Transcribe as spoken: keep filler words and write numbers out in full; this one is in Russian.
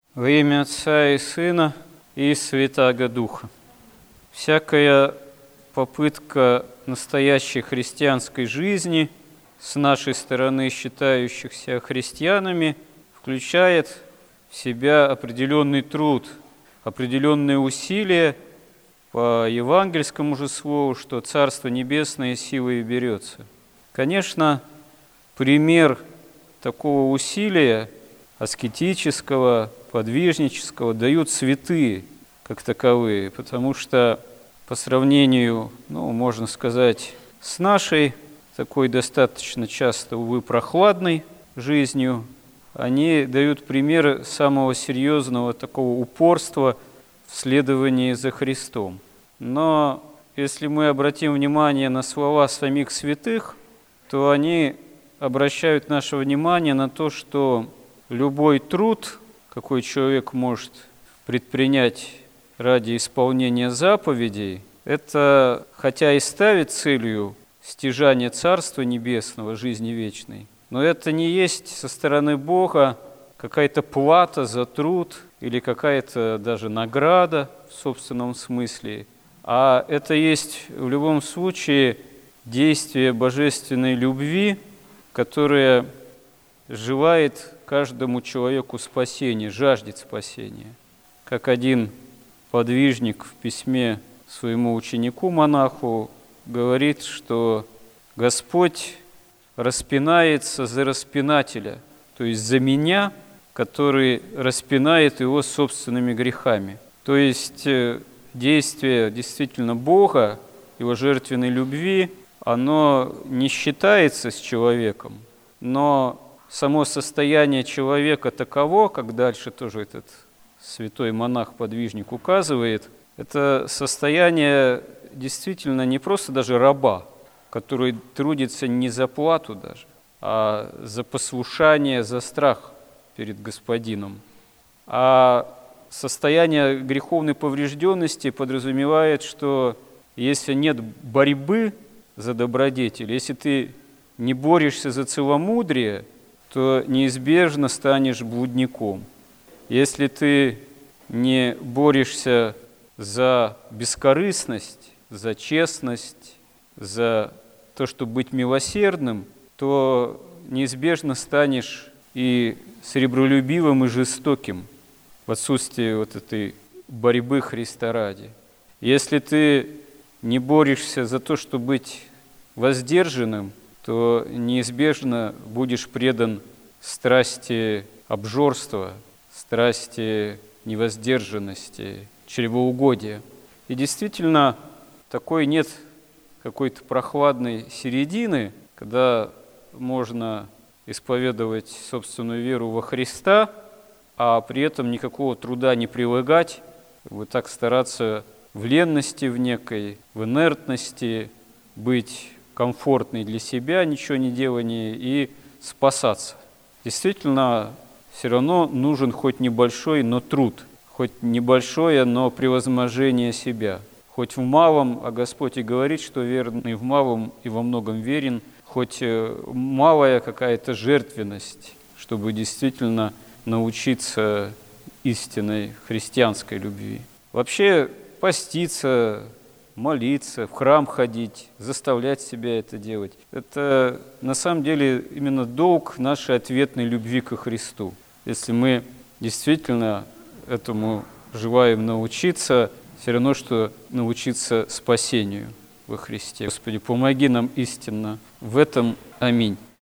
Во имя Отца и Сына и Святаго Духа. Всякая попытка настоящей христианской жизни с нашей стороны, считающихся христианами, включает в себя определенный труд, определенные усилия по евангельскому же слову, что Царство Небесное силой берется. Конечно, пример такого усилия аскетического, подвижнического дают святые как таковые, потому что по сравнению, ну, можно сказать, с нашей такой достаточно часто, увы, прохладной жизнью, они дают пример самого серьезного такого упорства в следовании за Христом. Но если мы обратим внимание на слова самих святых, то они обращают наше внимание на то, что любой труд, какой человек может предпринять ради исполнения заповедей, это, хотя и ставит целью стяжание Царства Небесного, жизни вечной, но это не есть со стороны Бога какая-то плата за труд или какая-то даже награда в собственном смысле, а это есть в любом случае действие божественной любви, которое желает каждому человеку спасения, жаждет спасения. Как один подвижник в письме своему ученику-монаху говорит, что Господь распинается за распинателя, то есть за меня, который распинает его собственными грехами. То есть действие действительно Бога, его жертвенной любви, оно не считается с человеком, но само состояние человека таково, как дальше тоже этот святой монах-подвижник указывает, это состояние действительно не просто даже раба, который трудится не за плату даже, а за послушание, за страх перед Господином. А состояние греховной поврежденности подразумевает, что если нет борьбы за добродетель, если ты не борешься за целомудрие, то неизбежно станешь блудником. Если ты не борешься за бескорыстность, за честность, за то, чтобы быть милосердным, то неизбежно станешь и сребролюбивым, и жестоким в отсутствии вот этой борьбы Христа ради. Если ты не борешься за то, чтобы быть воздержанным, то неизбежно будешь предан страсти обжорства, страсти невоздержанности, чревоугодия. И действительно, такой нет какой-то прохладной середины, когда можно исповедовать собственную веру во Христа, а при этом никакого труда не прилагать, вот так стараться в ленности в некой, в инертности, быть комфортной для себя, ничего не делания и спасаться. Действительно, все равно нужен хоть небольшой, но труд, хоть небольшое, но превозможение себя. Хоть в малом, а Господь и говорит, что верный в малом и во многом верен, хоть малая какая-то жертвенность, чтобы действительно научиться истинной христианской любви. Вообще поститься, молиться, в храм ходить, заставлять себя это делать. Это на самом деле именно долг нашей ответной любви ко Христу. Если мы действительно этому желаем научиться, все равно, что научиться спасению во Христе. Господи, помоги нам истинно в этом. Аминь.